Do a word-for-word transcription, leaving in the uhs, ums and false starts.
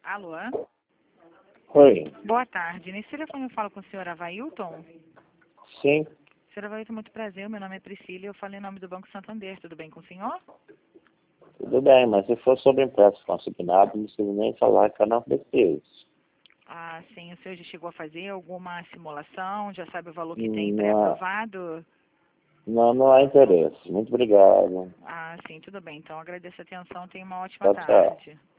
Alô? Oi, Boa tarde. Nesse telefone eu falo com o senhor Availton? sim, Senhor Availton, muito prazer. Meu nome é Priscila e eu falo em nome do Banco Santander. Tudo bem com o senhor? tudo bem, mas se for sobre empréstimo consignado, não precisa nem falar que eu não preciso. Ah, sim. O senhor já chegou a fazer alguma simulação? Já sabe o valor que tem Não, pré-aprovado? não, não há interesse. Muito obrigado. Ah, sim. Tudo bem. Então, agradeço a atenção. Tenha uma ótima Tchau, tchau. tarde.